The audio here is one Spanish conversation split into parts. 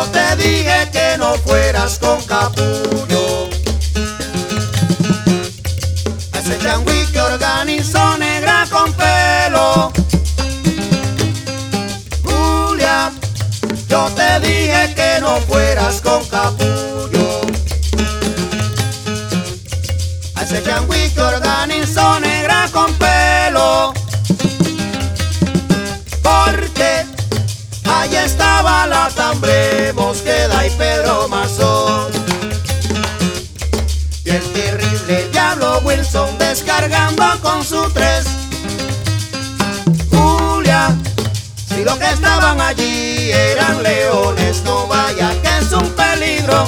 Yo te dije que no fueras con capullo. Ese changüí que organizó negra con pelo. Julia, yo te dije que no fueras con capullo. Ese changüí que organizó negra con pelo. Porque ahí estaba la Tambre, Mosqueda y Pedro Mazón. Y el terrible diablo Wilson descargando con su 3. Julia, si lo que estaban allí eran leones, no vaya que es un peligro.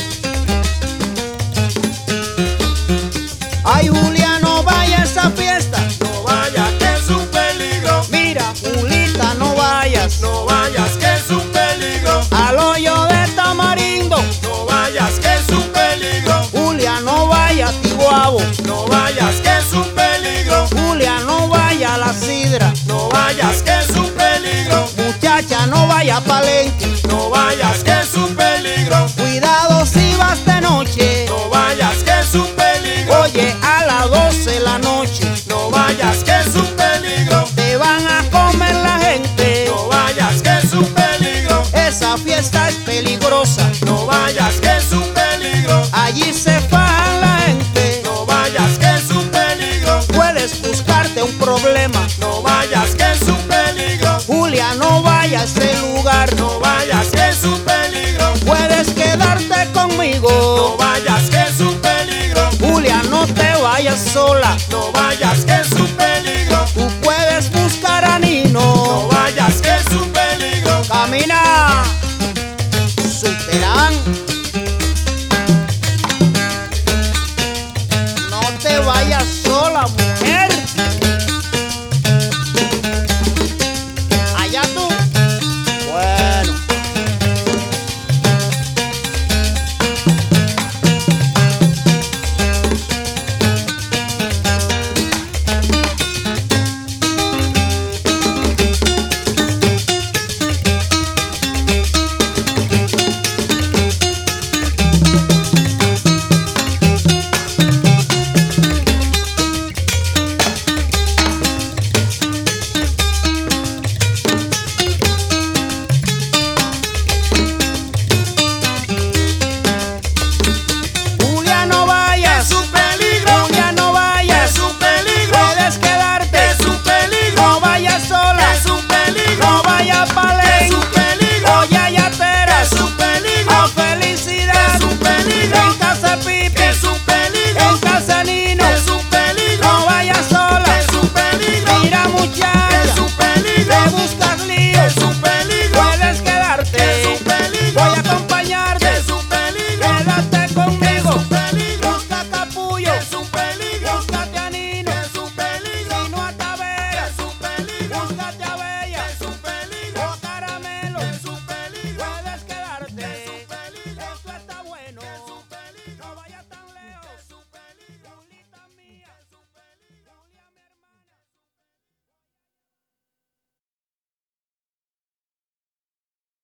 Ay, Julia, no vaya a esa fiesta, No vayas que es un peligro. mira, Julita, no vayas. No vayas que es un peligro. Al hoyo de Tamarindo, No vayas que es un peligro. Julia, no vaya a Tiguabo. No vayas que es un peligro. Julia, no vaya a La Sidra. No vayas que es un peligro. Muchacha, no vaya a Palenque. No vayas que es un peligro. Cuidado si vas de noche. No vayas que es un peligro. Oye, a las 12 de la noche No vayas que es un peligro. te van a comer la gente. No vayas que es un peligro. Esa fiesta es peligrosa. No vayas que es un peligro. Allí se fajan la gente. No vayas que es un peligro. Puedes buscarte un problema. No vayas que es un peligro. Julia, no vaya a ese lugar. No vayas que es un peligro. Puedes quedarte No conmigo. vayas que es un peligro. Julia, no te vayas sola. No vayas que